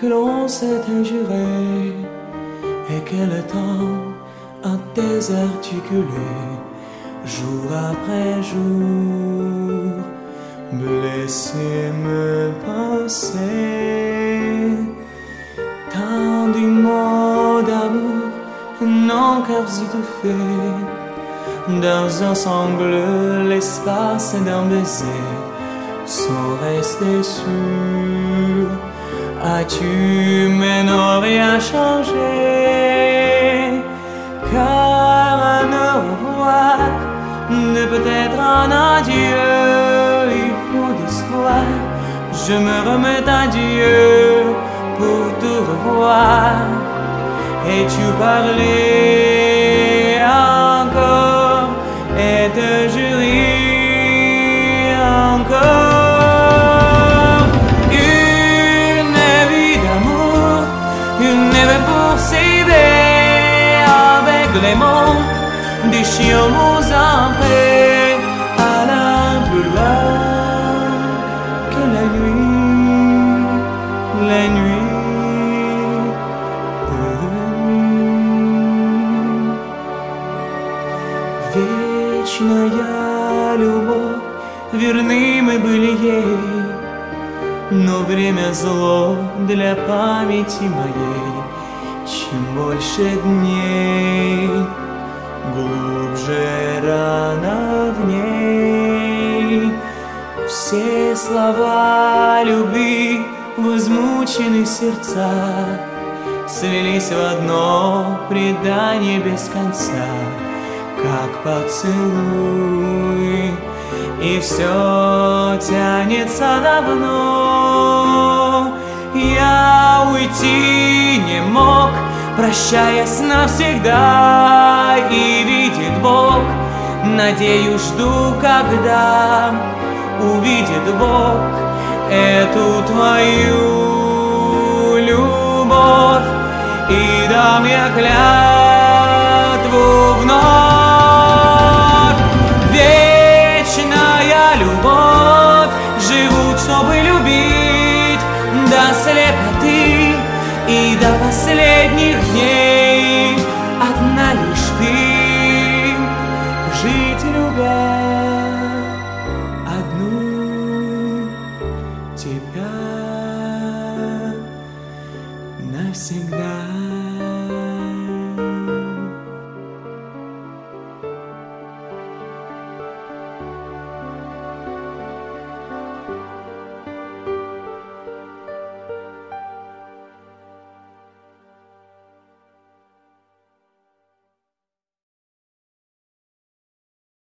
que l'on s'est injuré et que le temps a désarticulé jour après jour. Laissez-me penser tant du mot d'amour, nos cœurs étouffés dans un sangle, l'espace d'un baiser sans rester sûr. As-tu mais non rien changé? Car un au revoir ne peut être un adieu. Il faut d'espoir, je me remets à Dieu pour te revoir. Et tu parlais encore et te jurer encore. Une vie d'amour, une vie pour s'éveiller avec les mots des chiens aux entrées à la plus loin que la nuit, la nuit. Вечная любовь, верны мы были ей, но время зло для памяти моей. Чем больше дней, глубже рана в ней. Все слова любви в измученных сердцах слились в одно предание без конца, как поцелуй, и все тянется давно. Я уйти не мог, прощаясь навсегда, и видит Бог, надеюсь, жду, когда увидит Бог эту твою любовь, и дам я клятву вновь. Любовь живут, чтобы любить до слепоты и до последних дней. Одна лишь ты, жить любя одну тебя навсегда.